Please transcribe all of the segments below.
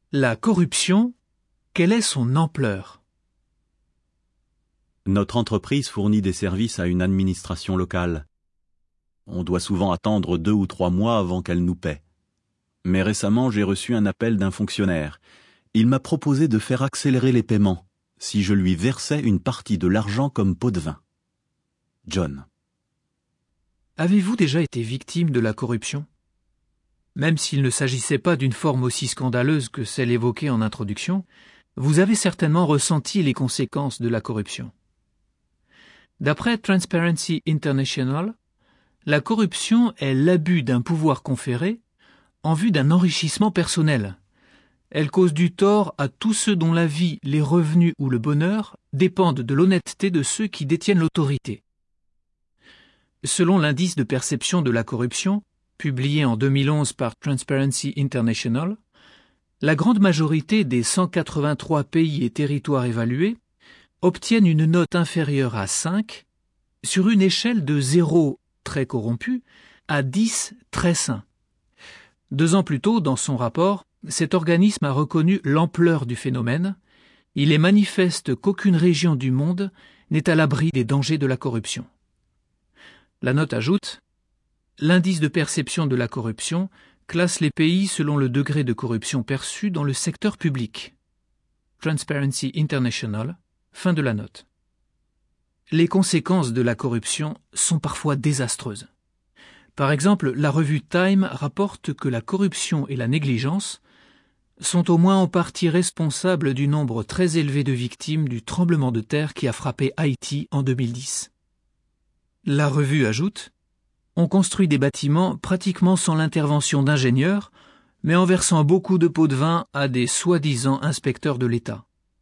La corruption, quelle est son ampleur? Notre entreprise fournit des services à une administration locale. On doit souvent attendre 2 ou 3 mois avant qu'elle nous paie. Mais récemment, j'ai reçu un appel d'un fonctionnaire. Il m'a proposé de faire accélérer les paiements si je lui versais une partie de l'argent comme pot de vin. John. Avez-vous déjà été victime de la corruption? Même s'il ne s'agissait pas d'une forme aussi scandaleuse que celle évoquée en introduction, vous avez certainement ressenti les conséquences de la corruption. D'après Transparency International, la corruption est l'abus d'un pouvoir conféré en vue d'un enrichissement personnel. Elle cause du tort à tous ceux dont la vie, les revenus ou le bonheur dépendent de l'honnêteté de ceux qui détiennent l'autorité. Selon l'indice de perception de la corruption, publié en 2011 par Transparency International, la grande majorité des 183 pays et territoires évalués obtiennent une note inférieure à 5 sur une échelle de 0 très corrompu à 10 très sain. 2 ans plus tôt, dans son rapport, cet organisme a reconnu l'ampleur du phénomène. Il est manifeste qu'aucune région du monde n'est à l'abri des dangers de la corruption. La note ajoute: l'indice de perception de la corruption classe les pays selon le degré de corruption perçu dans le secteur public. Transparency International, fin de la note. Les conséquences de la corruption sont parfois désastreuses. Par exemple, la revue Time rapporte que la corruption et la négligence sont au moins en partie responsables du nombre très élevé de victimes du tremblement de terre qui a frappé Haïti en 2010. La revue ajoute: on construit des bâtiments pratiquement sans l'intervention d'ingénieurs, mais en versant beaucoup de pots de vin à des soi-disant inspecteurs de l'État.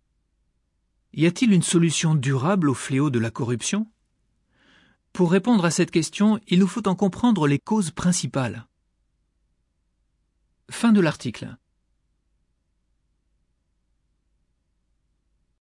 Y a-t-il une solution durable au fléau de la corruption? Pour répondre à cette question, il nous faut en comprendre les causes principales. Fin de l'article.